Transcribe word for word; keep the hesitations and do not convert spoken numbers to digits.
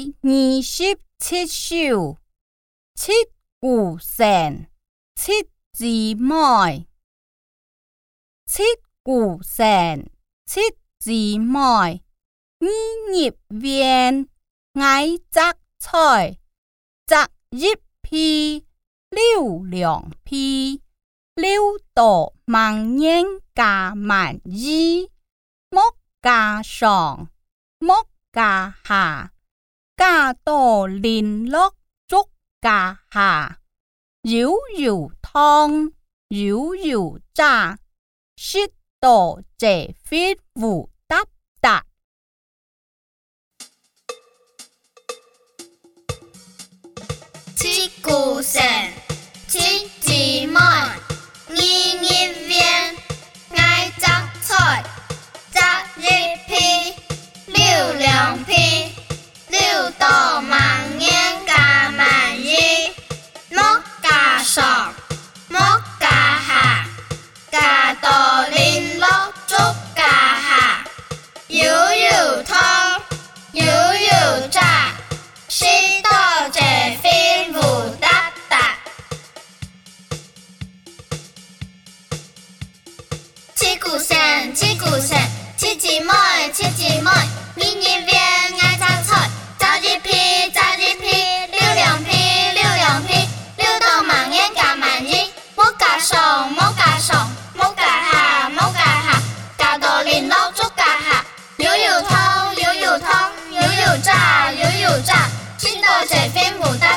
第二十七首，七股繩，七姊妹，七股繩，七姊妹，二入園，愛摘菜，摘一批，溜兩批，溜到萬年加萬二，莫加上，莫加下。加到連絡足加下，搖搖湯，搖搖炸，食到這飛胡答答。 七股繩，七姊妹，二入園，愛摘菜，摘一批，溜兩批。溜到萬年加萬二，莫加上，莫加下，加到連絡足加下，搖搖湯，搖搖炸，食到這飛胡答答。七股繩，七股繩，七姊妹，七姊妹，二入園，愛摘菜。摘一批，摘一批，溜兩批，溜兩批，溜到萬年加萬二，莫加上，莫加上，莫加下，莫加下，加到連絡足加下，搖搖湯，搖搖湯，搖搖炸，搖搖炸，食到這飛胡答